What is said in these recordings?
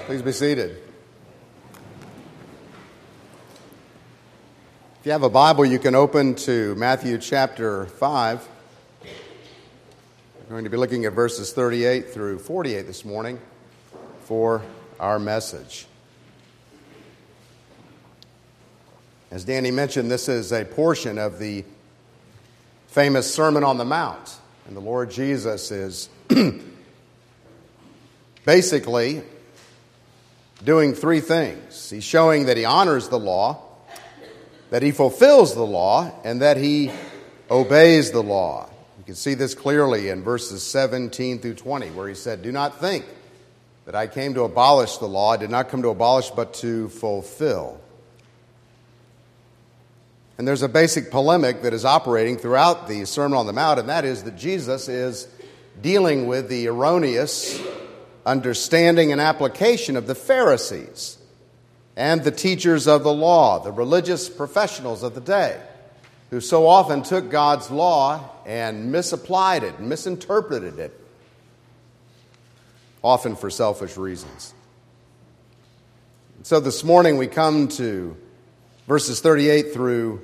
Please be seated. If you have a Bible, you can open to Matthew chapter 5. We're going to be looking at verses 38 through 48 this morning for our message. As Danny mentioned, this is a portion of the famous Sermon on the Mount. And the Lord Jesus is basically doing three things. He's showing that he honors the law, that he fulfills the law, and that he obeys the law. You can see this clearly in verses 17 through 20, where he said, "Do not think that I came to abolish the law. I did not come to abolish, but to fulfill." And there's a basic polemic that is operating throughout the Sermon on the Mount, and that is that Jesus is dealing with the erroneous understanding and application of the Pharisees and the teachers of the law, the religious professionals of the day, who so often took God's law and misapplied it, misinterpreted it, often for selfish reasons. So this morning we come to verses 38 through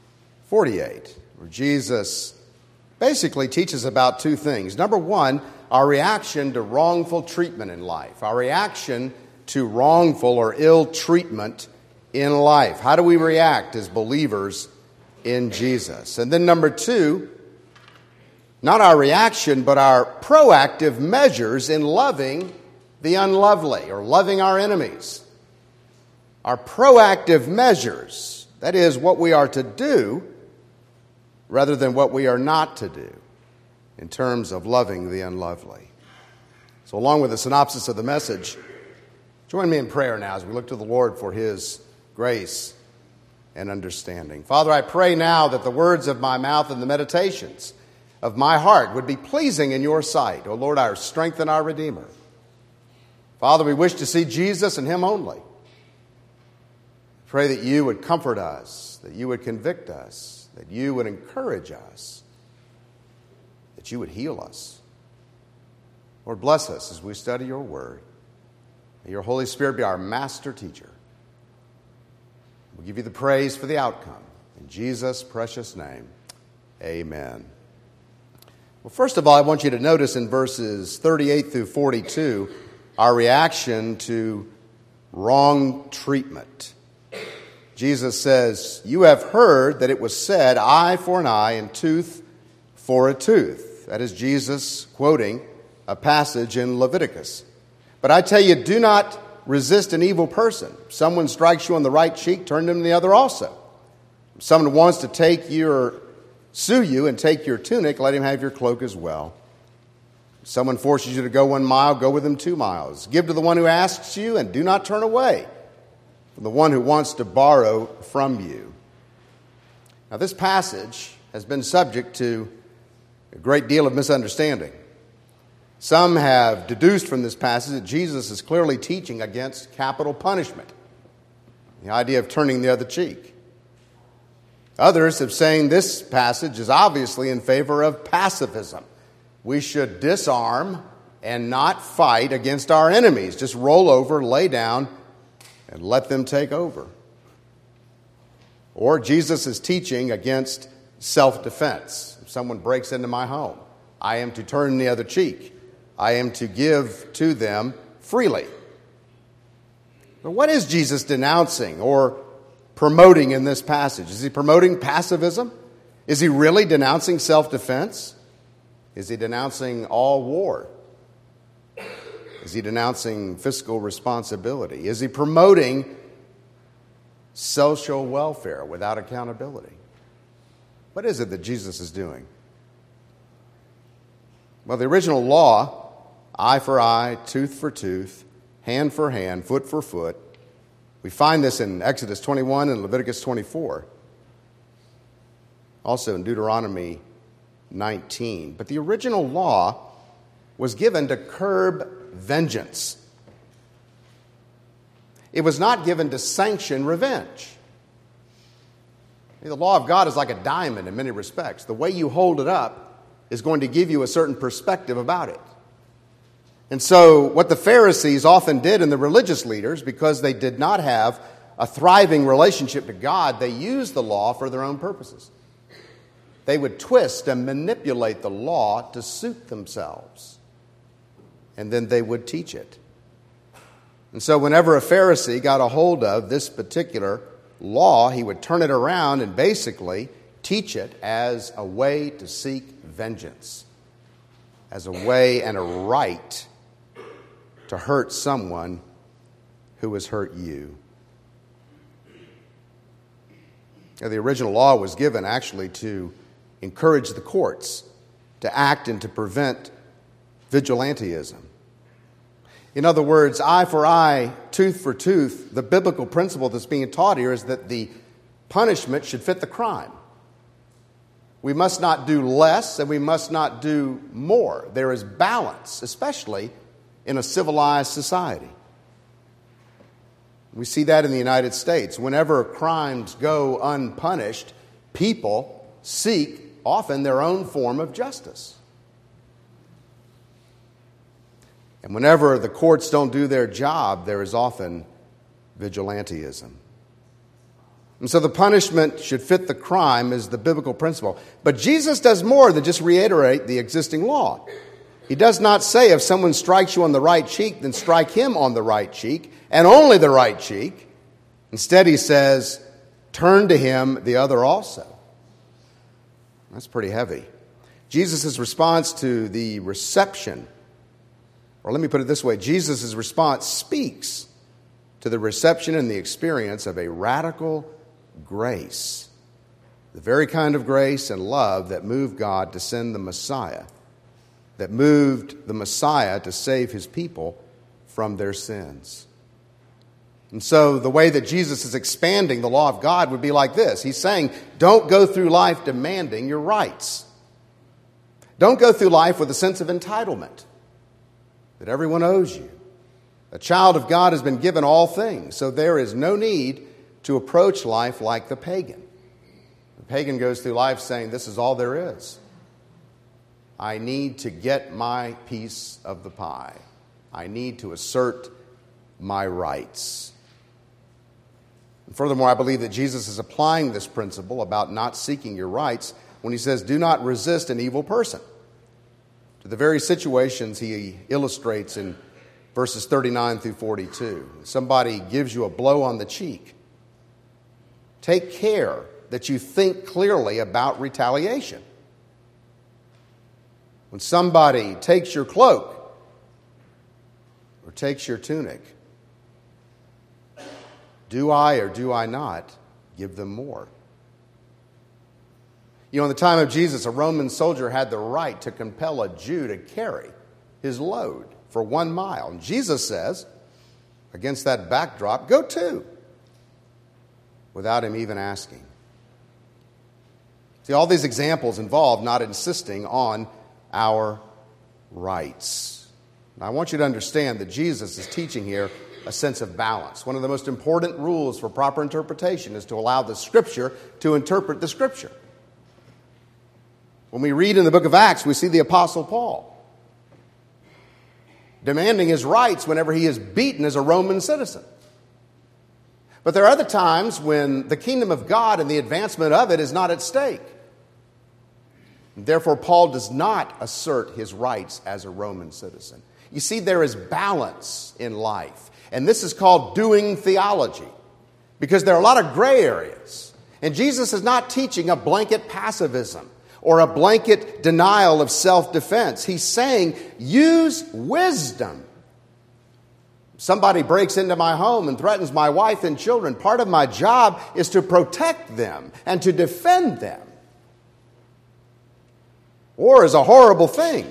48, where Jesus basically teaches about two things. Number one, our reaction to wrongful treatment in life. Our reaction to wrongful or ill treatment in life. How do we react as believers in Jesus? And then number two, not our reaction, but our proactive measures in loving the unlovely or loving our enemies. Our proactive measures, that is what we are to do rather than what we are not to do in terms of loving the unlovely. So along with the synopsis of the message, join me in prayer now as we look to the Lord for His grace and understanding. Father, I pray now that the words of my mouth and the meditations of my heart would be pleasing in your sight, O Lord, our strength and our Redeemer. Father, we wish to see Jesus and Him only. Pray that you would comfort us, that you would convict us, that you would encourage us, that you would heal us. Lord, bless us as we study your word. May your Holy Spirit be our master teacher. We'll give you the praise for the outcome. In Jesus' precious name, amen. Well, first of all, I want you to notice in verses 38 through 42 our reaction to wrong treatment. Jesus says, "You have heard that it was said, eye for an eye and tooth for a tooth." That is Jesus quoting a passage in Leviticus. "But I tell you, do not resist an evil person. If someone strikes you on the right cheek, turn to him the other also. If someone wants to sue you and take your tunic, let him have your cloak as well. If someone forces you to go 1 mile, go with him 2 miles. Give to the one who asks you, and do not turn away from the one who wants to borrow from you." Now, this passage has been subject to a great deal of misunderstanding. Some have deduced from this passage that Jesus is clearly teaching against capital punishment, the idea of turning the other cheek. Others have saying this passage is obviously in favor of pacifism. We should disarm and not fight against our enemies. Just roll over, lay down, and let them take over. Or Jesus is teaching against self-defense. If someone breaks into my home, I am to turn the other cheek. I am to give to them freely. But what is Jesus denouncing or promoting in this passage? Is he promoting pacifism? Is he really denouncing self-defense? Is he denouncing all war? Is he denouncing fiscal responsibility? Is he promoting social welfare without accountability? What is it that Jesus is doing? Well, the original law, eye for eye, tooth for tooth, hand for hand, foot for foot, we find this in Exodus 21 and Leviticus 24. Also in Deuteronomy 19. But the original law was given to curb vengeance. It was not given to sanction revenge. The law of God is like a diamond in many respects. The way you hold it up is going to give you a certain perspective about it. And so what the Pharisees often did, and the religious leaders, because they did not have a thriving relationship to God, they used the law for their own purposes. They would twist and manipulate the law to suit themselves. And then they would teach it. And so whenever a Pharisee got a hold of this particular law, he would turn it around and basically teach it as a way to seek vengeance, as a way and a right to hurt someone who has hurt you. Now, the original law was given actually to encourage the courts to act and to prevent vigilantism. In other words, eye for eye, tooth for tooth. The biblical principle that's being taught here is that the punishment should fit the crime. We must not do less and we must not do more. There is balance, especially in a civilized society. We see that in the United States. Whenever crimes go unpunished, people seek often their own form of justice. And whenever the courts don't do their job, there is often vigilantism. And so the punishment should fit the crime is the biblical principle. But Jesus does more than just reiterate the existing law. He does not say if someone strikes you on the right cheek, then strike him on the right cheek, and only the right cheek. Instead, he says, turn to him the other also. That's pretty heavy. Jesus' response to the reception, or let me put it this way, Jesus' response speaks to the reception and the experience of a radical grace, the very kind of grace and love that moved God to send the Messiah, that moved the Messiah to save his people from their sins. And so the way that Jesus is expanding the law of God would be like this. He's saying, don't go through life demanding your rights. Don't go through life with a sense of entitlement that everyone owes you. A child of God has been given all things, so there is no need to approach life like the pagan. The pagan goes through life saying, this is all there is. I need to get my piece of the pie. I need to assert my rights. And furthermore, I believe that Jesus is applying this principle about not seeking your rights when he says, do not resist an evil person, to the very situations he illustrates in verses 39 through 42. Somebody gives you a blow on the cheek. Take care that you think clearly about retaliation. When somebody takes your cloak or takes your tunic, do I or do I not give them more? You know, in the time of Jesus, a Roman soldier had the right to compel a Jew to carry his load for 1 mile. And Jesus says, against that backdrop, go too, without him even asking. See, all these examples involve not insisting on our rights. Now, I want you to understand that Jesus is teaching here a sense of balance. One of the most important rules for proper interpretation is to allow the Scripture to interpret the Scripture. When we read in the book of Acts, we see the Apostle Paul demanding his rights whenever he is beaten as a Roman citizen. But there are other times when the kingdom of God and the advancement of it is not at stake. Therefore, Paul does not assert his rights as a Roman citizen. You see, there is balance in life. And this is called doing theology, because there are a lot of gray areas. And Jesus is not teaching a blanket pacifism or a blanket denial of self-defense. He's saying, use wisdom. Somebody breaks into my home and threatens my wife and children. Part of my job is to protect them and to defend them. War is a horrible thing.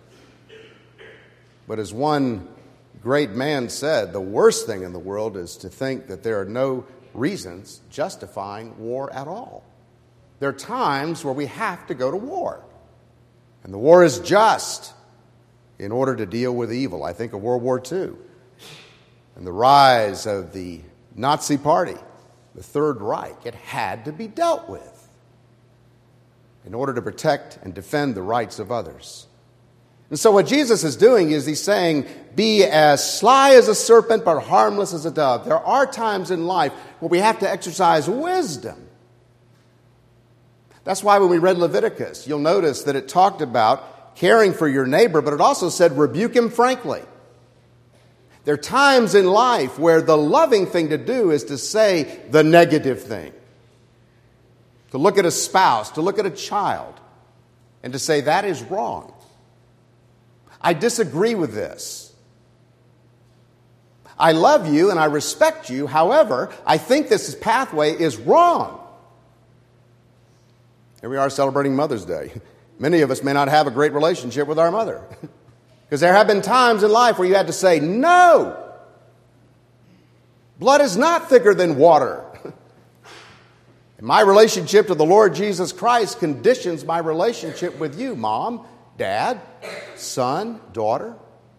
But as one great man said, the worst thing in the world is to think that there are no reasons justifying war at all. There are times where we have to go to war. And the war is just in order to deal with evil. I think of World War II and the rise of the Nazi Party, the Third Reich. It had to be dealt with in order to protect and defend the rights of others. And so what Jesus is doing is he's saying, be as sly as a serpent but harmless as a dove. There are times in life where we have to exercise wisdom. That's why when we read Leviticus, you'll notice that it talked about caring for your neighbor, but it also said rebuke him frankly. There are times in life where the loving thing to do is to say the negative thing. To look at a spouse, to look at a child, and to say that is wrong. I disagree with this. I love you and I respect you. However, I think this pathway is wrong. Here we are celebrating Mother's Day. Many of us may not have a great relationship with our mother. Because there have been times in life where you had to say, no. Blood is not thicker than water. And my relationship to the Lord Jesus Christ conditions my relationship with you, Mom, Dad, son, daughter.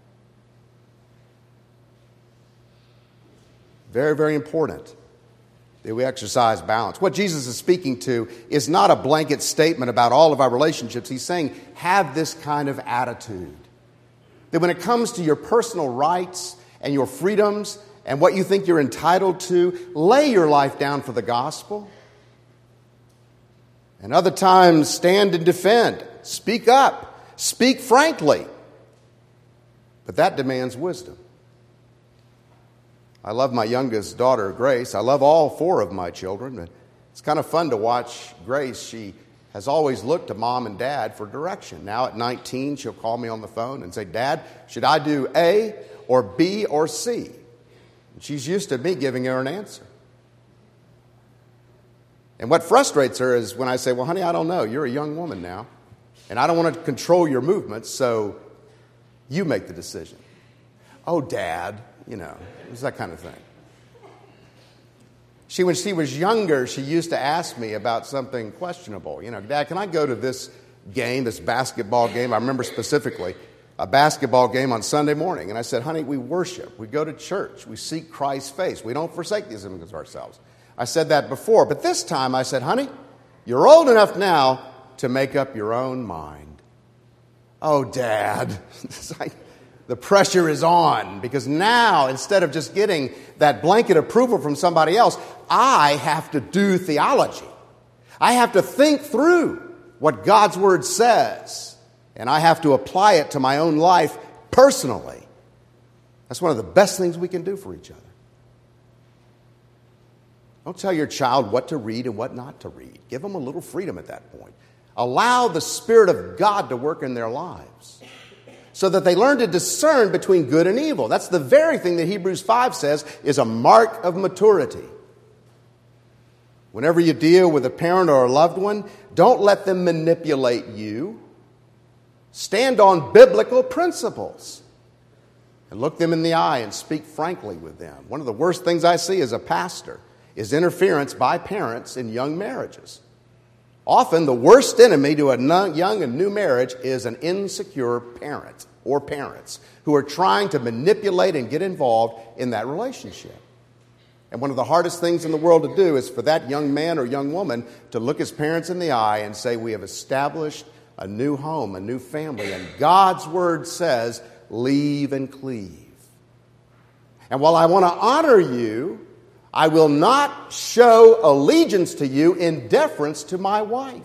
Very, very important that we exercise balance. What Jesus is speaking to is not a blanket statement about all of our relationships. He's saying, have this kind of attitude. That when it comes to your personal rights and your freedoms and what you think you're entitled to, lay your life down for the gospel. And other times, stand and defend. Speak up. Speak frankly. But that demands wisdom. I love my youngest daughter, Grace. I love all four of my children. But it's kind of fun to watch Grace. She has always looked to Mom and Dad for direction. Now at 19, she'll call me on the phone and say, Dad, should I do A or B or C? And she's used to me giving her an answer. And what frustrates her is when I say, well, honey, I don't know. You're a young woman now. And I don't want to control your movements, so you make the decision. Oh, Dad, it's that kind of thing. When she was younger, she used to ask me about something questionable. Dad, can I go to this game, this basketball game? I remember specifically a basketball game on Sunday morning. And I said, honey, we worship. We go to church. We seek Christ's face. We don't forsake these things ourselves. I said that before. But this time I said, honey, you're old enough now to make up your own mind. Oh, Dad. The pressure is on because now, instead of just getting that blanket approval from somebody else, I have to do theology. I have to think through what God's Word says, and I have to apply it to my own life personally. That's one of the best things we can do for each other. Don't tell your child what to read and what not to read. Give them a little freedom at that point. Allow the Spirit of God to work in their lives, so that they learn to discern between good and evil. That's the very thing that Hebrews 5 says is a mark of maturity. Whenever you deal with a parent or a loved one, don't let them manipulate you. Stand on biblical principles and look them in the eye and speak frankly with them. One of the worst things I see as a pastor is interference by parents in young marriages. Often, the worst enemy to a young and new marriage is an insecure parent or parents who are trying to manipulate and get involved in that relationship. And one of the hardest things in the world to do is for that young man or young woman to look his parents in the eye and say, we have established a new home, a new family, and God's Word says, leave and cleave. And while I want to honor you, I will not show allegiance to you in deference to my wife.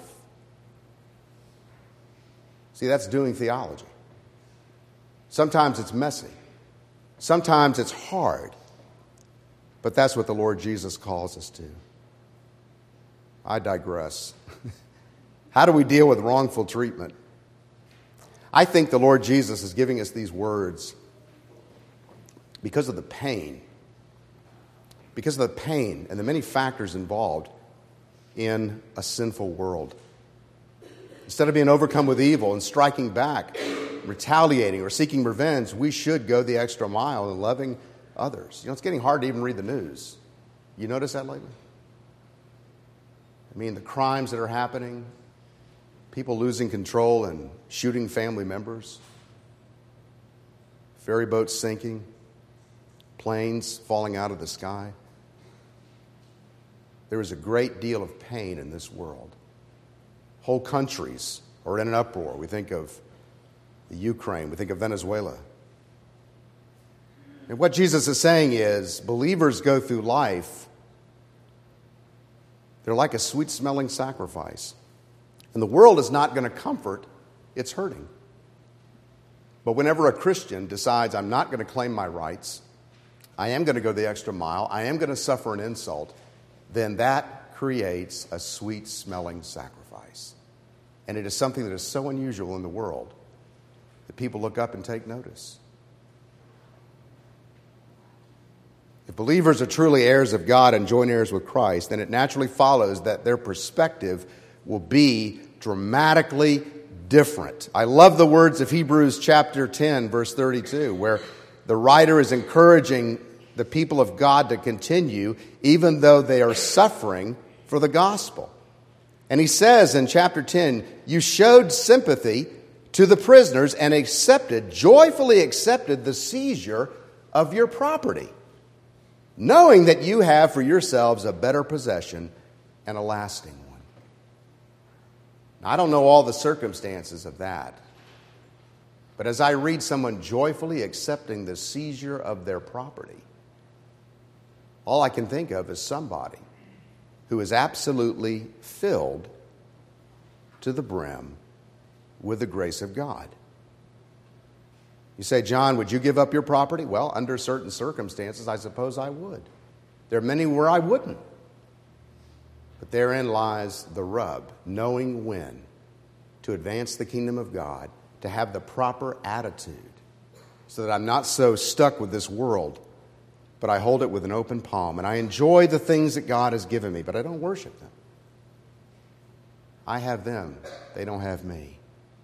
See, that's doing theology. Sometimes it's messy. Sometimes it's hard. But that's what the Lord Jesus calls us to. I digress. How do we deal with wrongful treatment? I think the Lord Jesus is giving us these words because of the pain. Because of the pain and the many factors involved in a sinful world. Instead of being overcome with evil and striking back, retaliating or seeking revenge, we should go the extra mile in loving others. It's getting hard to even read the news. You notice that lately? I mean, the crimes that are happening, people losing control and shooting family members, ferry boats sinking, planes falling out of the sky. There is a great deal of pain in this world. Whole countries are in an uproar. We think of the Ukraine. We think of Venezuela. And what Jesus is saying is, believers go through life, they're like a sweet-smelling sacrifice. And the world is not going to comfort its hurting. But whenever a Christian decides, I'm not going to claim my rights, I am going to go the extra mile, I am going to suffer an insult, then that creates a sweet-smelling sacrifice. And it is something that is so unusual in the world that people look up and take notice. If believers are truly heirs of God and joint heirs with Christ, then it naturally follows that their perspective will be dramatically different. I love the words of Hebrews chapter 10, verse 32, where the writer is encouraging the people of God to continue even though they are suffering for the gospel. And he says in chapter 10, you showed sympathy to the prisoners and joyfully accepted the seizure of your property, knowing that you have for yourselves a better possession and a lasting one. Now, I don't know all the circumstances of that, but as I read someone joyfully accepting the seizure of their property, all I can think of is somebody who is absolutely filled to the brim with the grace of God. You say, John, would you give up your property? Well, under certain circumstances, I suppose I would. There are many where I wouldn't. But therein lies the rub, knowing when to advance the kingdom of God, to have the proper attitude, so that I'm not so stuck with this world, but I hold it with an open palm, and I enjoy the things that God has given me, but I don't worship them. I have them. They don't have me.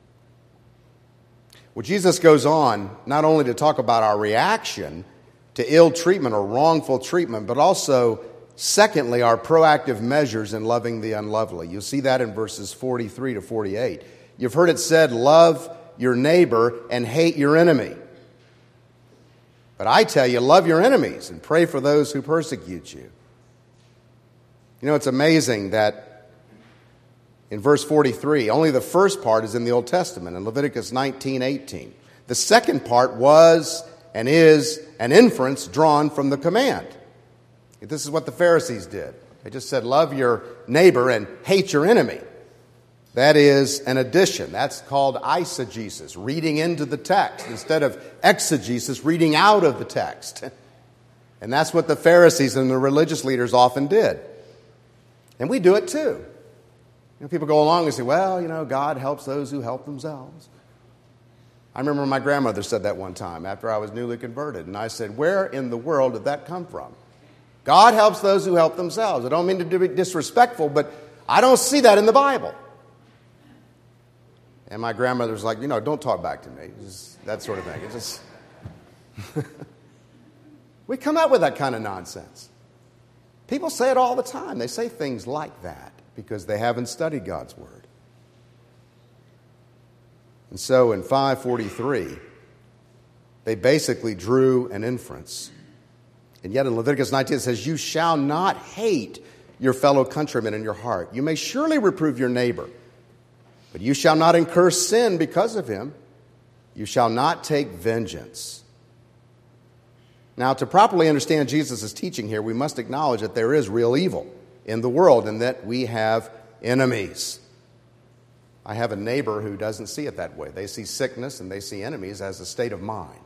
Well, Jesus goes on not only to talk about our reaction to ill treatment or wrongful treatment, but also, secondly, our proactive measures in loving the unlovely. You'll see that in verses 43 to 48. You've heard it said, love your neighbor and hate your enemy. But I tell you, love your enemies and pray for those who persecute you. You know, it's amazing that in verse 43, only the first part is in the Old Testament, in Leviticus 19:18. The second part was and is an inference drawn from the command. This is what the Pharisees did. They just said, love your neighbor and hate your enemy. That is an addition. That's called eisegesis, reading into the text, instead of exegesis, reading out of the text. And that's what the Pharisees and the religious leaders often did. And we do it too. You know, people go along and say, well, you know, God helps those who help themselves. I remember my grandmother said that one time after I was newly converted. And I said, where in the world did that come from? God helps those who help themselves. I don't mean to be disrespectful, but I don't see that in the Bible. And my grandmother's like, you know, don't talk back to me. Just that sort of thing. It's just we come up with that kind of nonsense. People say it all the time. They say things like that because they haven't studied God's Word. And so in 5:43, they basically drew an inference. And yet in Leviticus 19 it says, you shall not hate your fellow countrymen in your heart. You may surely reprove your neighbor, but you shall not incur sin because of him. You shall not take vengeance. Now, to properly understand Jesus' teaching here, we must acknowledge that there is real evil in the world and that we have enemies. I have a neighbor who doesn't see it that way. They see sickness and they see enemies as a state of mind.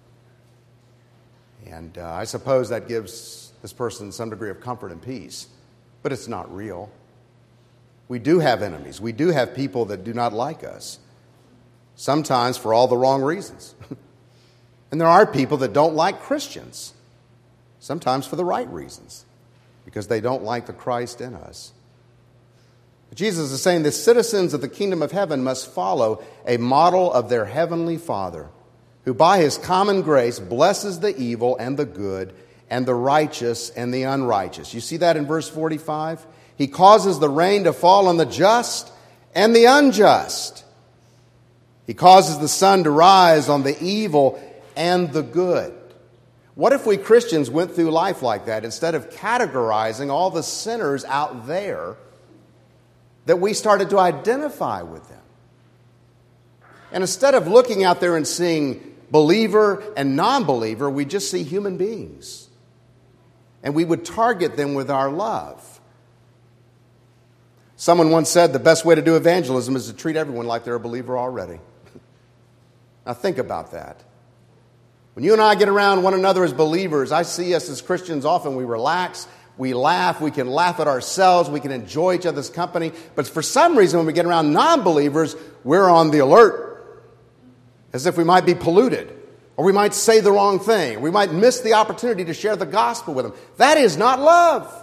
And I suppose that gives this person some degree of comfort and peace, but it's not real. We do have enemies. We do have people that do not like us, sometimes for all the wrong reasons. And there are people that don't like Christians, sometimes for the right reasons, because they don't like the Christ in us. But Jesus is saying the citizens of the kingdom of heaven must follow a model of their heavenly Father, who by his common grace blesses the evil and the good and the righteous and the unrighteous. You see that in verse 45? He causes the rain to fall on the just and the unjust. He causes the sun to rise on the evil and the good. What if we Christians went through life like that? Instead of categorizing all the sinners out there, that we started to identify with them. And instead of looking out there and seeing believer and non-believer, we just see human beings. And we would target them with our love. Someone once said the best way to do evangelism is to treat everyone like they're a believer already. Now think about that. When you and I get around one another as believers, I see us as Christians often we relax, we laugh, we can laugh at ourselves, we can enjoy each other's company. But for some reason when we get around non-believers, we're on the alert. As if we might be polluted, or we might say the wrong thing, or we might miss the opportunity to share the gospel with them. That is not love.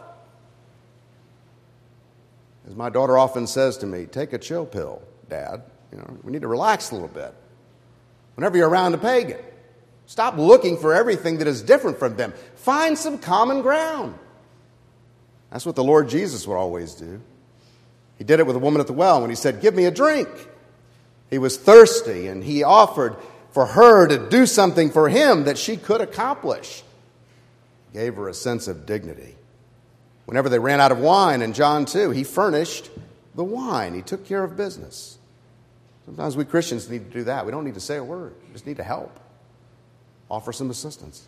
As my daughter often says to me, take a chill pill, Dad. We need to relax a little bit. Whenever you're around a pagan, stop looking for everything that is different from them. Find some common ground. That's what the Lord Jesus would always do. He did it with a woman at the well when he said, give me a drink. He was thirsty, and he offered for her to do something for him that she could accomplish. He gave her a sense of dignity. Whenever they ran out of wine in John 2, he furnished the wine. He took care of business. Sometimes we Christians need to do that. We don't need to say a word. We just need to help. Offer some assistance.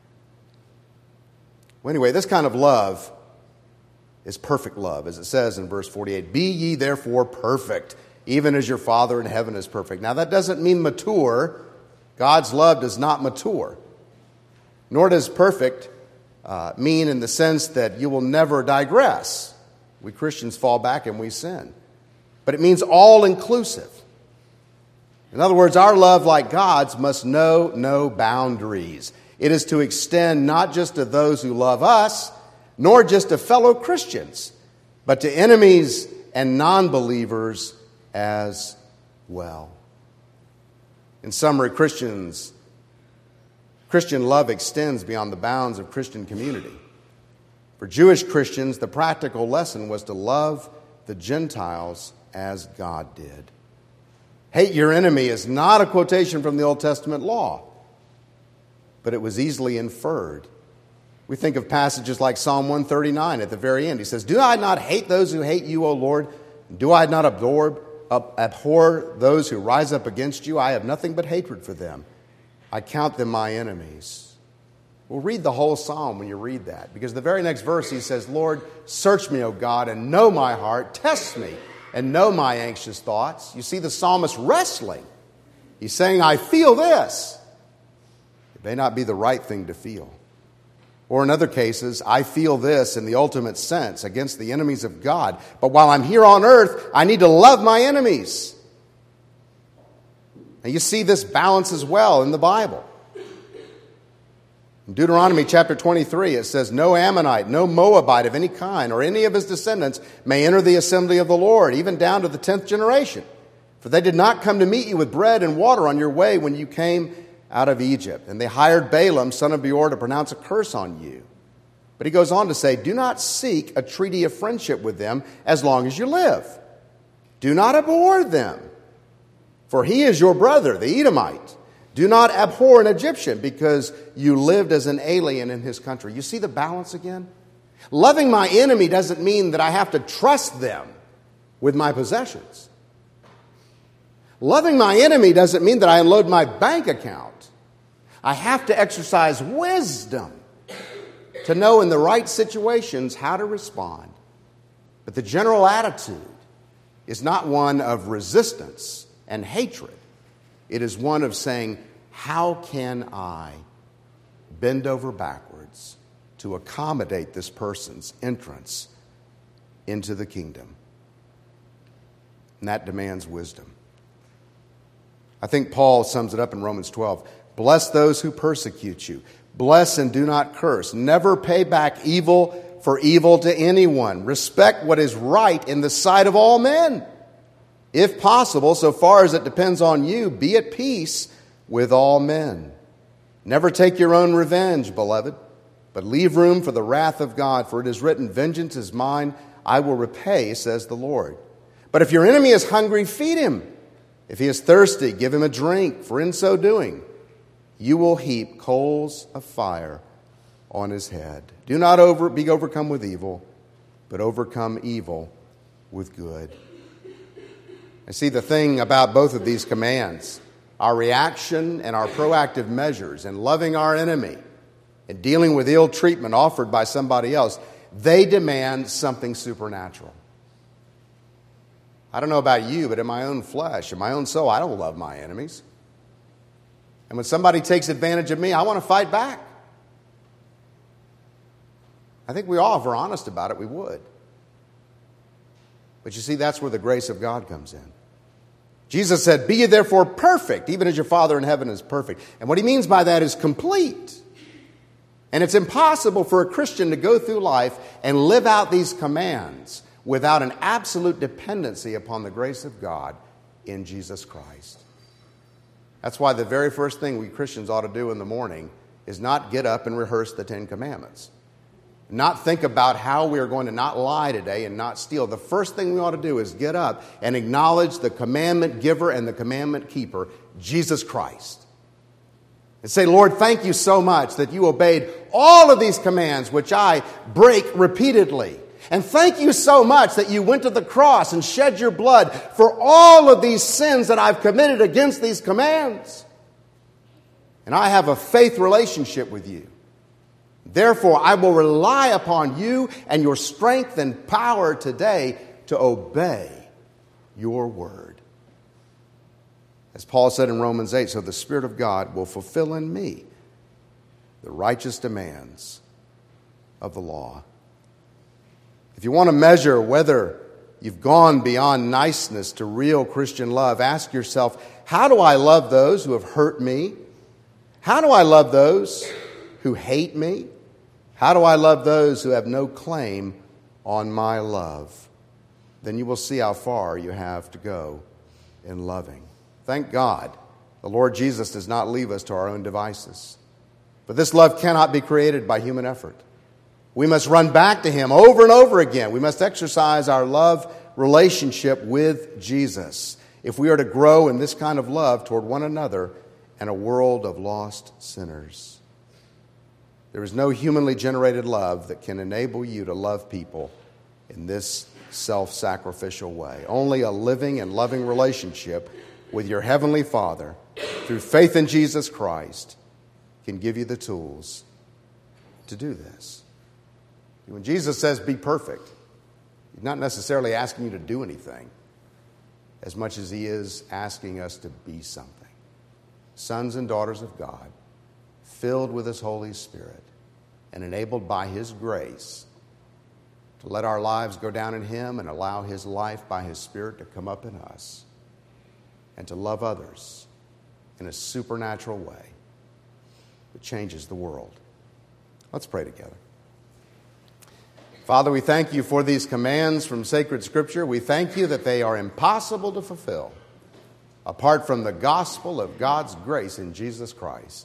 Well, anyway, this kind of love is perfect love. As it says in verse 48, be ye therefore perfect, even as your Father in heaven is perfect. Now, that doesn't mean mature. God's love does not mature. Nor does perfect mean in the sense that you will never digress. We Christians fall back and we sin. But it means all-inclusive. In other words, our love, like God's, must know no boundaries. It is to extend not just to those who love us, nor just to fellow Christians, but to enemies and non-believers as well. In summary, Christian love extends beyond the bounds of Christian community. For Jewish Christians, the practical lesson was to love the Gentiles as God did. Hate your enemy is not a quotation from the Old Testament law, but it was easily inferred. We think of passages like Psalm 139 at the very end. He says, do I not hate those who hate you, O Lord? Do I not abhor those who rise up against you? I have nothing but hatred for them. I count them my enemies. Well, read the whole psalm when you read that, because the very next verse he says, Lord, search me, O God, and know my heart. Test me and know my anxious thoughts. You see the psalmist wrestling. He's saying, I feel this. It may not be the right thing to feel. Or in other cases, I feel this in the ultimate sense against the enemies of God. But while I'm here on earth, I need to love my enemies. And you see this balance as well in the Bible. In Deuteronomy chapter 23, it says, no Ammonite, no Moabite of any kind, or any of his descendants may enter the assembly of the Lord, even down to the 10th generation. For they did not come to meet you with bread and water on your way when you came out of Egypt. And they hired Balaam, son of Beor, to pronounce a curse on you. But he goes on to say, do not seek a treaty of friendship with them as long as you live. Do not abhor them, for he is your brother, the Edomite. Do not abhor an Egyptian, because you lived as an alien in his country. You see the balance again? Loving my enemy doesn't mean that I have to trust them with my possessions. Loving my enemy doesn't mean that I unload my bank account. I have to exercise wisdom to know in the right situations how to respond. But the general attitude is not one of resistance and hatred. It is one of saying, how can I bend over backwards to accommodate this person's entrance into the kingdom? And that demands wisdom. I think Paul sums it up in Romans 12. Bless those who persecute you. Bless and do not curse. Never pay back evil for evil to anyone. Respect what is right in the sight of all men. If possible, so far as it depends on you, be at peace with all men. Never take your own revenge, beloved, but leave room for the wrath of God. For it is written, vengeance is mine, I will repay, says the Lord. But if your enemy is hungry, feed him. If he is thirsty, give him a drink, for in so doing, you will heap coals of fire on his head. Do not be overcome with evil, but overcome evil with good. And see, the thing about both of these commands, our reaction and our proactive measures in loving our enemy and dealing with ill treatment offered by somebody else, they demand something supernatural. I don't know about you, but in my own flesh, in my own soul, I don't love my enemies. And when somebody takes advantage of me, I want to fight back. I think we all, if we're honest about it, we would. But you see, that's where the grace of God comes in. Jesus said, "Be ye therefore perfect, even as your Father in heaven is perfect." And what he means by that is complete. And it's impossible for a Christian to go through life and live out these commands without an absolute dependency upon the grace of God in Jesus Christ. That's why the very first thing we Christians ought to do in the morning is not get up and rehearse the 10 Commandments. Not think about how we are going to not lie today and not steal. The first thing we ought to do is get up and acknowledge the commandment giver and the commandment keeper, Jesus Christ. And say, "Lord, thank you so much that you obeyed all of these commands which I break repeatedly. And thank you so much that you went to the cross and shed your blood for all of these sins that I've committed against these commands. And I have a faith relationship with you. Therefore, I will rely upon you and your strength and power today to obey your word." As Paul said in Romans 8, "So the Spirit of God will fulfill in me the righteous demands of the law." If you want to measure whether you've gone beyond niceness to real Christian love, ask yourself, how do I love those who have hurt me? How do I love those who hate me? How do I love those who have no claim on my love? Then you will see how far you have to go in loving. Thank God, the Lord Jesus does not leave us to our own devices. But this love cannot be created by human effort. We must run back to Him over and over again. We must exercise our love relationship with Jesus if we are to grow in this kind of love toward one another and a world of lost sinners. There is no humanly generated love that can enable you to love people in this self-sacrificial way. Only a living and loving relationship with your Heavenly Father through faith in Jesus Christ can give you the tools to do this. When Jesus says be perfect, He's not necessarily asking you to do anything as much as He is asking us to be something. Sons and daughters of God, filled with His Holy Spirit and enabled by His grace to let our lives go down in Him and allow His life by His Spirit to come up in us and to love others in a supernatural way that changes the world. Let's pray together. Father, we thank you for these commands from sacred Scripture. We thank you that they are impossible to fulfill apart from the gospel of God's grace in Jesus Christ.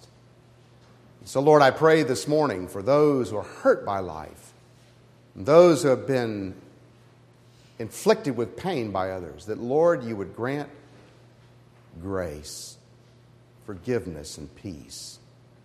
So, Lord, I pray this morning for those who are hurt by life, and those who have been inflicted with pain by others, that, Lord, you would grant grace, forgiveness, and peace.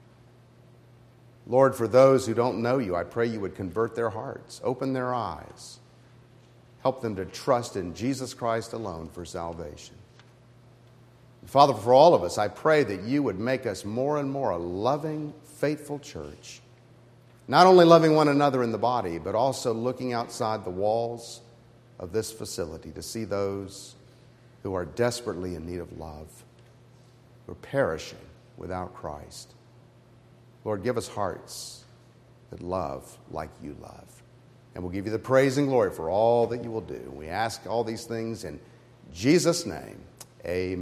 Lord, for those who don't know you, I pray you would convert their hearts, open their eyes, help them to trust in Jesus Christ alone for salvation. Father, for all of us, I pray that you would make us more and more a loving, faithful church, not only loving one another in the body, but also looking outside the walls of this facility to see those who are desperately in need of love, who are perishing without Christ. Lord, give us hearts that love like you love. And we'll give you the praise and glory for all that you will do. We ask all these things in Jesus' name. Amen.